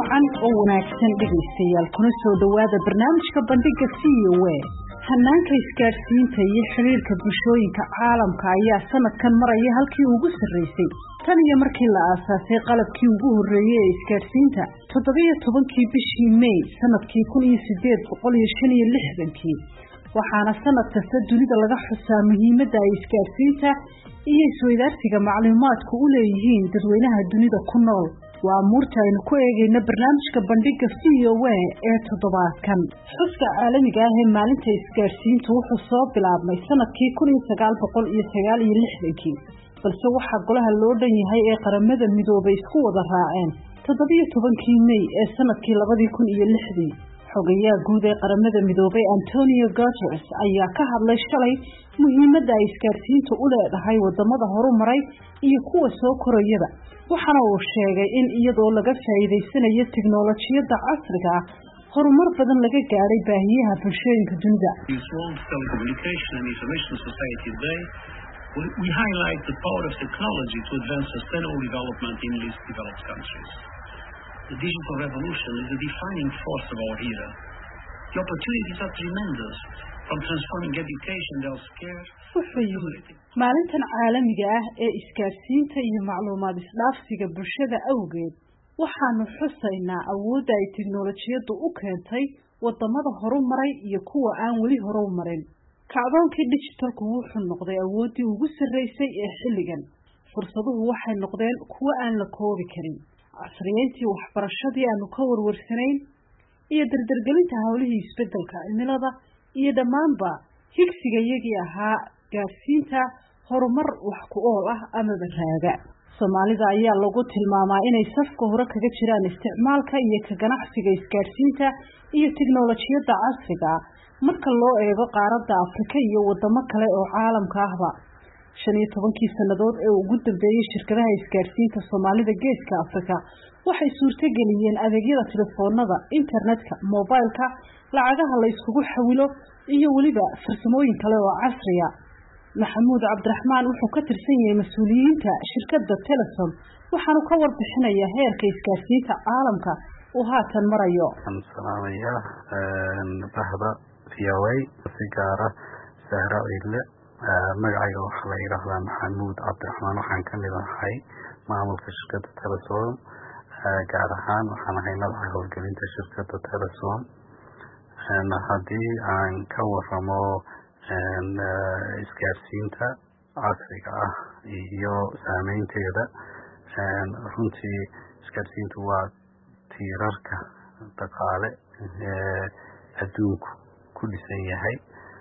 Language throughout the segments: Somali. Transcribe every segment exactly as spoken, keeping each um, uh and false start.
wacan oo wanaagsan dhegaystayaal kuna soo dhawaada barnaamijka bandhiga C O A. Hanaanka isgaarsiinta iyo xiriirka bulshooyinka caalamka ayaa sanadkan maraya halkii ugu sarreysay tan iyo markii la aasaasay qalabkii ugu horreeyay ee isgaarsiinta toddoba iyo tobankii bishii May sanadkii kun iyo siddeed boqol iyo shan iyo lixdan-kii waxaana sanad kasta dunida laga xusaa muhiimadda ay isgaarsiinta iyo isweydaarsiga macluumaadku u leeyihiin dadweynaha dunida ku nool. waa muurta aynu ku eegayna barnaamijka bandhiga C O A ee toddobaadkan. xuska caalamiga ah ee maalinta isgaarsiintu wuxuu soo bilaabmay sanadkii kun iyo sagaal boqol iyo sagaal iyo lixdan-kii balse waxaa golaha loo dhan yahay ee qaramada midoobay isku wada raaceen toddoba iyo tobankii May ee sanadkii labadii kun iyo lixdii. xogayaha guud ee qaramada midoobay Antonio Guterres ayaa ka hadlay shalay muhiimadda ay isgaarsiintu u leedahay wadamada horumaray iyo kuwa soo korayada, waxaana uu sheegay in iyadoo laga faa'iideysanayo tiknoolajiyadda casriga ah horumar badan laga gaaray baahiyaha bulshooyinka dunida. We highlight the power of technology to advance sustainable development in least developed countries. The digital revolution is the defining force of our era. The opportunities are tremendous, from transforming education, healthcare. wuxuu yidhi maalintan caalamiga ah ee isgaarsiinta iyo macluumaad isdhaafsiga bulshada awgeed waxaanu xusaynaa awoodda ay tiknoolajiyaddu u keentay wadamada horumaray iyo kuwa aan weli horumarin. kacdoonkii digitalku wuxuu noqday awooddii ugu sarreysay ee xilligan. fursaduhu waxay noqdeen kuwo aan la koobi karin. casriyeyntii waxbarashadii aanu ka warwarsanayn iyo dardargelinta howlihii isbedelka cimilada iyo dhammaanba higsiga iyagii ahaa gaarsiinta horumar wax ku ool ah amaba raaga. soomaalida ayaa lagu tilmaamaa inay safka hore kaga jiraan isticmaalka iyo ka ganacsiga isgaarsiinta iyo tiknoolajiyadda casriga ah marka loo eego qaaradda Afrika iyo wadamo kale oo caalamka ahba. shan iyo tobankii sannadood ee ugu dambeeyay shirkadaha isgaarsiinta Soomaalida geeska Afrika waxay suurtageliyeen adeegyada telefoonada, internetka, mobilka, lacagaha la iskugu xawilo iyo waliba farsamooyin kale oo casri ah. Maxamuud Cabdiraxmaan wuxuu ka tirsan yahay mas'uuliyiinta shirkadda Telesom waxaanu ka warbixinayaa heerka isgaarsiinta caalamka uu haatan marayo. Salaamaya bahda C O A si gaar ah Sahra Ile magacayga waxaa la yiraahdaa Maxamuud Cabdiraxmaan. waxaan ka mid ahay maamulka shirkadda Telesom, gaar ahaan waxaan ahay madaxa howlgelinta shirkadda Telesom. haddii aan ka warramo isgaarsiinta casriga ah iyo saameynteeda, runtii isgaarsiintu waa tiirarka dhaqaale ee adduunku ku dhisan yahay.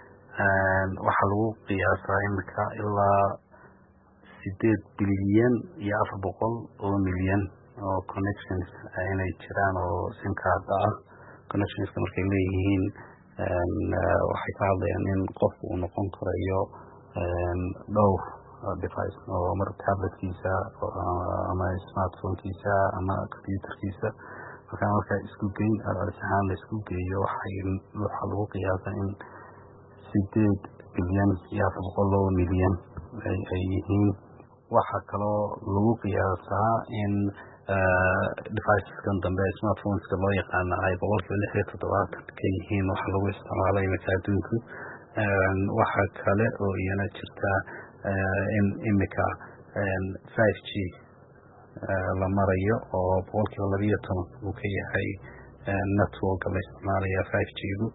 waxaa lagu qiyaasaa imika ilaa sideed bilyan iyo afar boqol oo milyan oo connections inay jiraan oo simcard ah. connectionska markay leeyihiin waxay ka hadlayaan in qofku uu noqon karayo dhowr device oo mar tabletkiisa ama smartphonekiisa ama computerkiisa marka marka isku geyn ahaan la isku geeyo waxaa lagu qiyaasaa in sideed bilyan iyo afar boqol oo milyan ay yihiin. waxaa kaloo lagu qiyaasaa in deviceskan dambe smartphoneska loo yaqaana ay boqolkiiba lix iyo toddobaatan ka yihiin waxa lagu isticmaalo imika adduunku. waxaa kale oo iyana jirta in imika five G la marayo oo boqolkiiba laba iyo toban uu ka yahay networka la isticmaalaya five G-gu.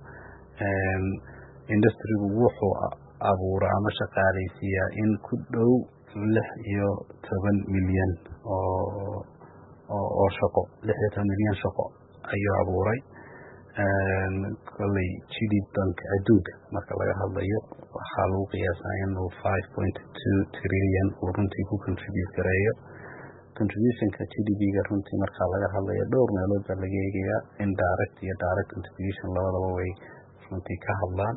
industrigu wuxuu abuuraa ama shaqaaleysiiyaa in ku dhow lix iyo toban milyan oo oo shaqo lix iyo toban milyan shaqo ayuu abuuray. kolley G D P-ga adduunka marka laga hadlayo waxaa lagu qiyaasaa inuu five point two trillion uu runtii ku contribute gareeyo. contributionka G D P-ga runtii marka laga hadlayo dhowr meelood baa laga eegayaa. indirect iyo direct contribution labadaba way runtii ka hadlaan.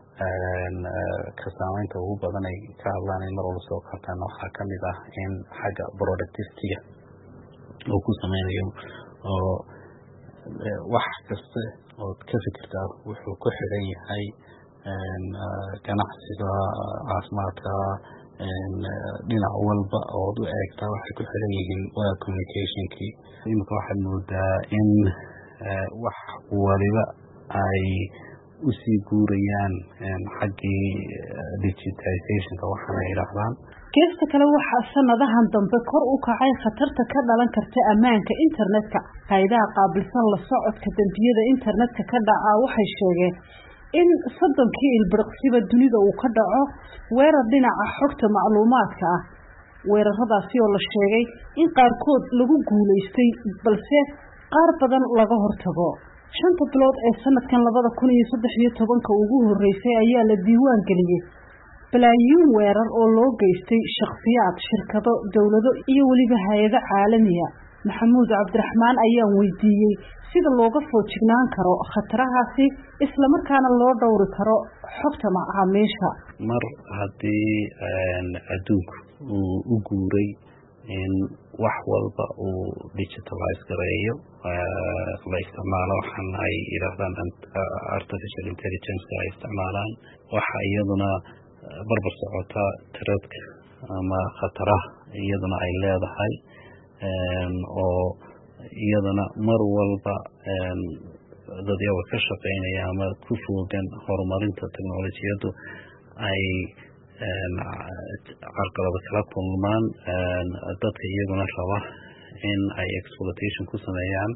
ka saamaynta ugu badan ay ka hadlaan in mar walba soo qaataan waxaa ka mid ah in xagga productivity-ga uu ku sameynayo oo wax kasta oo ka fikirtaa wuxuu ku xidhan yahay ganacsiga, caafimaadka, dhinac walba ood u eegtaa waxay ku xiran yihiin waa communicationkii. Imika waxaad moodaa in wax waliba ay usii guurayaan xaggii digitalizationka waxaana yidhaahdaan. Geesta kale waxaa sanadahan dambe kor u kacay khatarta ka dhalan karta ammaanka internetka. Hay'adaha qaabilsan la socodka dambiyada internetka ka dhaca waxay sheegeen in soddonkii ilbiriqsiba dunida uu ka dhaco weerar dhinaca xogta macluumaadka ah. Weeraradaasi oo la sheegay in qaarkood lagu guuleystay balse qaar badan laga hortago. Shanta bilood ee sanadkan labada kun iyo saddex iyo tobanka ugu horeysay ayaa la diiwaan geliyay balaayiin weerar oo loo geystay shakhsiyaad, shirkado, dawlado iyo waliba hay'ado caalami ah. Maxamuud Cabdiraxmaan ayaan weydiiyey sida looga foojignaan karo khatarahaasi isla markaana loo dhowri karo xogta macaamiisha. Mar haddii adduunku uu u guuray in wax walba uu digitalize gareeyo, la isticmaalo waxaan ay yidhaahdaan artificial intelligence ay isticmaalaan, waxa iyaduna barbar socota tiradka ama khataraha iyaduna ay leedahay oo iyadana mar walba dadyaga ka shaqeynaya ama ku foogan horumarinta teknolojiyadu ay carqalado kala kulmaan dadka iyaguna raba in ay exploitation ku sameeyaan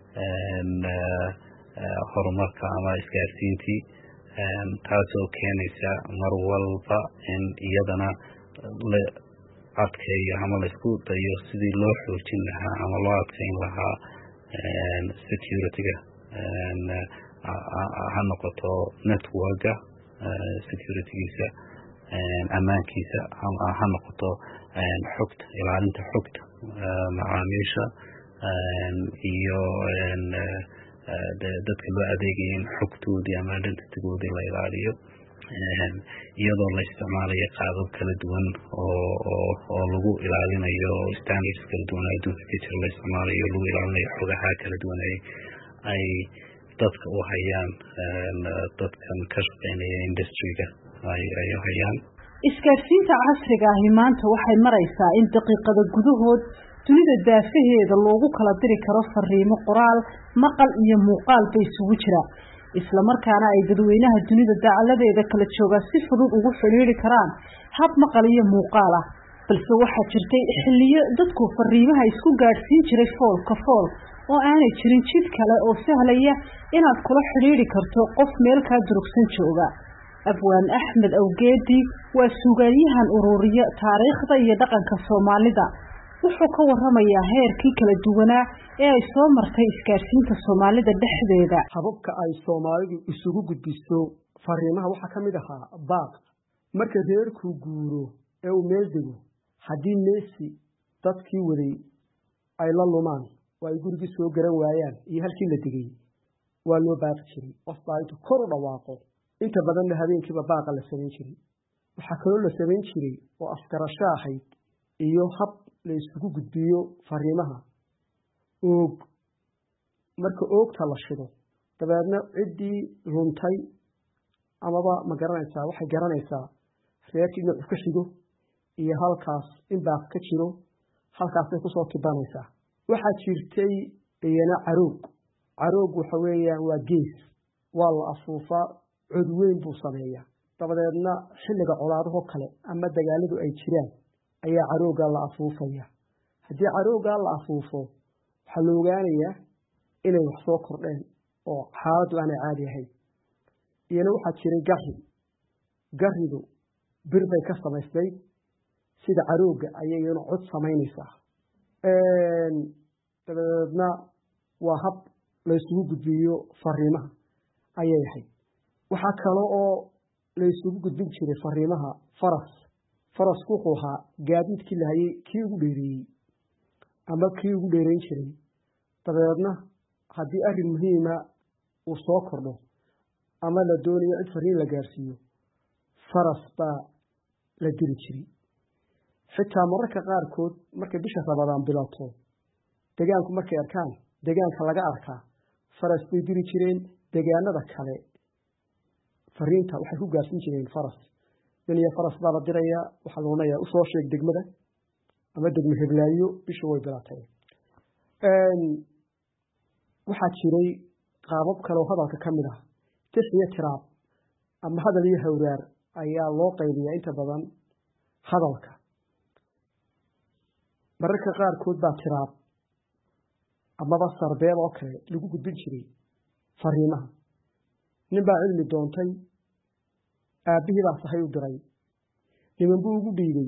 horumarka ama isgaarsiintii, taasoo keenaysa mar walba in iyadana la adkeeyo ama laisku dayo sidii loo xoojin lahaa ama loo adkeyn lahaa security-ga, ha noqoto network-ga security-giisa, ammaankiisa, ha noqoto xogta, ilaalinta xogta macaamiisha iyo dadka loo adeegaya in xogtoodii ama identitygoodii la ilaaliyo, iyadoo la isticmaalayo qaabab kala duwan oo lagu ilaalinayo standards kala duwan adduunka ka jira la isticmaalayo lagu ilaalinayo xogaha kala duwan ay dadka u hayaan dadkan ka shaqeynaya industry-ga ay hayaan. Isgaarsiinta casriga ahi maanta waxay maraysaa in daqiiqada gudahood dunida daafaheeda loogu kala diri karo fariimo qoraal, maqal iyo muuqaal bay isugu jira, isla markaana ay dadweynaha dunida dacaladeeda kala jooga si fudud ugu xiriiri karaan hab maqal iyo muuqaal ah. Balse waxaa jirtay xilliyo dadku fariimaha isku gaarsiin jiray fool ka fool oo aanay jirin jid kale oo sahlaya inaad kula xiriiri karto qof meel ka durugsan jooga. Abwaan Axmed Awgeedi waa suugaanyahan ururiya taariikhda iyo dhaqanka Soomaalida. Wuxuu ka warramayaa heerkii kala duwanaa ee ay soo martay isgaarsiinta Soomaalida dhexdeeda. Hababka ay Soomaalidu isugu gudbiso fariimaha waxaa ka mid ahaa baaq. Marka reerku guuro ee uu meel dego, haddii meesi dadkii waday ay la lumaan oo ay gurigii soo garan waayaan iyo halkii la degay, waa loo baaqi jiray. Qof baa intuu kor u dhawaaqo, inta badanna habeenkiiba baaqa la samayn jiray. Waxaa kaloo la samayn jiray oo afgarasho ahayd iyo hab la isugu gudbiyo fariimaha oog. Marka oogta la shido, dabeedna ciddii luntay amaba ma garanaysaa waxay garanaysaa reerkii inuu ka xigo iyo halkaas in baaq ka jiro, halkaasay kusoo tibanaysaa. waxaa jirtay iyana caroog. caroog waxa weeyaan waa gees, waa la afuufaa, cod weyn buu sameeyaa. dabadeedna xilliga colaadaho kale ama dagaaladu ay jiraan ayaa caroogaa la afuufaya. haddii caroogaa la afuufo, waxaa la ogaanayaa inay wax soo kordheen oo xaaladdu aanay caadi ahayn. iyana waxaa jiray gari. garidu bir bay ka samaysnayd, sida carooga ayay iyana cod samaynaysaa. dabadeedna waa hab la isugu gudbiyo fariimaha ayay ahayd. waxaa kale oo la isugu gudbin jiray fariimaha faras. farasku wuxuu ahaa gaadiidkii la hayay kii ugu dheereeyey ama kii ugu dheereyn jiray. dabadeedna haddii arrin muhiima uu soo kordho ama la doonayo cid fariin la gaarsiiyo, faras baa la diri jiray. xitaa mararka qaarkood markay bisha Ramadaan bilato, deegaanku markay arkaan deegaanka laga arkaa faras bay diri jireen. deegaanada kale fariinta waxay ku gaarsiin jireen faras. nin iyo faras baa la dirayaa waxaa loonayaa usoo sheeg degmada ama degmo heblaayo bisha way bilaatay waxaa jiray qaabab kale oo hadalka ka mid ah tis iyo tiraab ama hadal iyo hawraar ayaa loo qaybiyaa inta badan hadalka mararka qaarkood baa tiraab amaba sarbeel oo kale lagu gudbin jiray fariimaha nin baa cilmi doontay aabbihii baa sahay u diray niman buu ugu dhiibay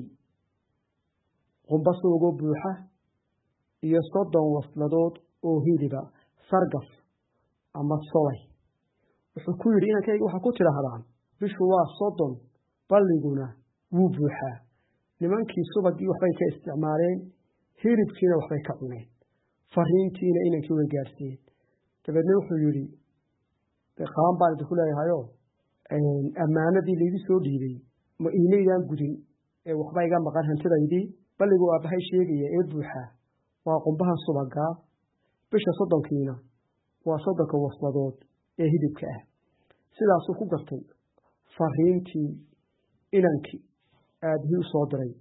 qumbasoogoo buuxa iyo soddon wasladood oo hiliba sargaf ama solay wuxuu ku yidhi inankayga waxaa ku tidhaahdaan bishu waa soddon balliguna wuu buuxaa nimankii subagii waxbay ka isticmaaleen hilibkiina waxbay ka cuneen fariintiina inankii way gaadhsiiyeen dabeedna wuxuu yidhi qaan baan idinku leeyahayoo ammaanadii laygu soo dhiibay ma iimaydaan gudin ee waxba iga maqan hantidaydii balligu aabbahay sheegaya ee buuxaa waa qumbahan subagaa bisha soddonkiina waa soddonka wasladood ee hilibka ah sidaasuu ku gartay fariintii inankii aabihii u soo diray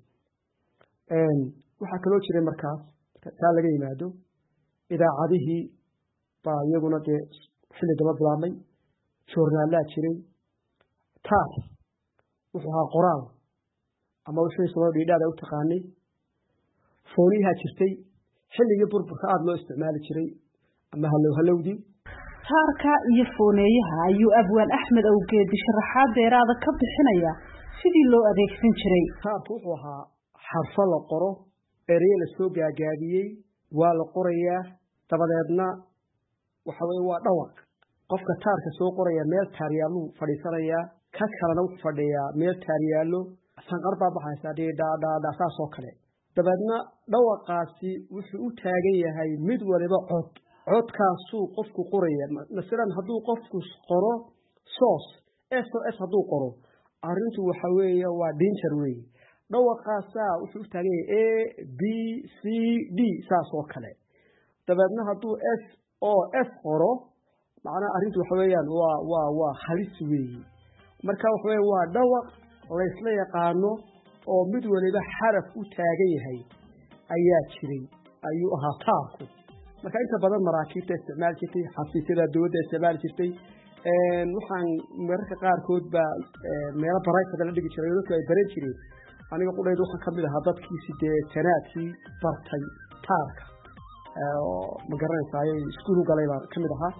waxaa kaloo jiray markaas taa laga yimaado idaacadihii baa iyaguna dee xilli daba bilaabmay joornaallaa jiray taar wuxuu ahaa qoraal ama wixii Soomaaliya dhiidhaada u taqaanay fooniyaha jirtay xilligii burburka aad loo isticmaali jiray ama halow halowdii taarka iyo fooneeyaha ayuu abwaan Axmed Awgeedi sharaxaad dheeraada ka bixinaya sidii loo adeegsan jiray taarku wuxuu ahaa xarfo la qoro erey la soo gaagaabiyey waa la qorayaa dabadeedna waxa weeye waa dhawaq qofka taarka soo qoraya meel taariyaalu fadhiisanayaa ka kalena wuxuu fadhiyaa meel taariyaalo sanqar baa baxaysa dhiidhaadhaadha saasoo kale dabeedna dhawaqaasi wuxuu u taagan yahay mid waliba cod codkaasuu qofku qoraya masalan hadduu qofku qoro soos s o s hadduu qoro arrintu waxa weeye waa danger weeye dhawaqaasaa wuxuu u taagan yahay a b c d saasoo kale dabeedna hadduu s o s qoro macnaha arrintu waxa weeyaan waa waa waa halis weeye marka waxa weeye waa dhawaq la isla yaqaano oo mid waliba xaraf u taagan yahay ayaa jiray ayuu ahaa taarku marka inta badan maraakiibta isticmaal jirtay xafiisyada dawladda isticmaal jirtay waxaan mararka qaarkood baa meelo baraysada la dhigi jiray dadku ay baran jireen aniga qudhaydu waxaan ka mid ahaa dadkii sideetanaadkii bartay taarka oo ma garanaysaa iskuul u galay baan ka mid ahaa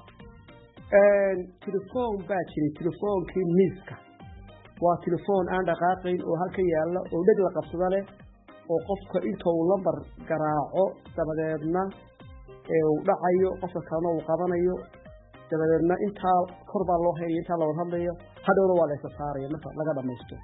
telefoon baa jiray telefoonkii miiska waa telefoon aan dhaqaaqayn oo halka yaalla oo dheg la qabsada leh oo qofka inta uu lambar garaaco dabadeedna ee uu dhacayo qofka kalena uu qabanayo dabadeedna intaa kor baa loo haynaya intaa la wada hadlayo hadhowna waa la isa saaraya marka laga dhamaysto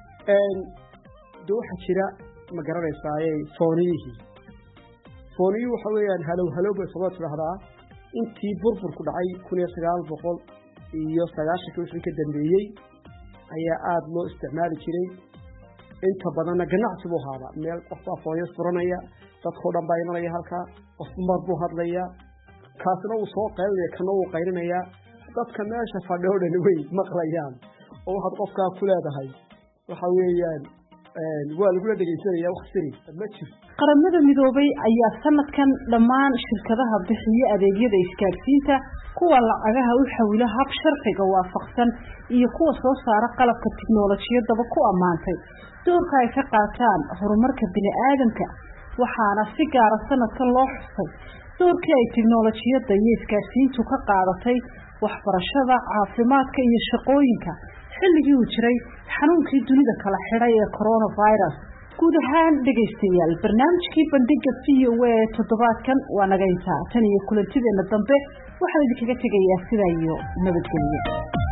de waxaa jira ma garanaysaaye fooniyihii fooniyuhu waxa weeyaan halow halow bay sabab tidhaahdaa intii burburku dhacay kun iyo sagaal boqol iyo sagaashankii wixii ka dambeeyey ayaa aada loo isticmaali jiray inta badanna ganacsi buu ahaaba meel qof baa foonyas furanaya dadkao dhan baa imanaya halkaa qof mar buu hadlaya kaasna wuu soo qaylinaya kana wuu qaylinayaa dadka meesha fadhi oo dhan way maqlayaan oo waxaad qofkaa ku leedahay waxa weeyaan waa lagula dhegeysanaya wax siri ma jiro qaramada midoobay ayaa sanadkan dhammaan shirkadaha bixiya adeegyada isgaarsiinta kuwa lacagaha u xawila hab sharciga waafaqsan iyo kuwa soo saara qalabka tiknoolajiyadaba ku ammaantay doorka ay ka qaataan horumarka bini'aadamka waxaana si gaara sanadkan loo xusay doorkii ay tiknoolajiyadda iyo isgaarsiintu ka qaadatay waxbarashada caafimaadka iyo shaqooyinka xilligii uu jiray xanuunkii dunida kala xidhay ee coronavirus guud ahaan dhegaystayaal barnaamijkii bandhiga v o a ee toddobaadkan waa naga intaa tan iyo kulantideena dambe waxaan idinkaga tegayaa sidaa iyo nabadgelyo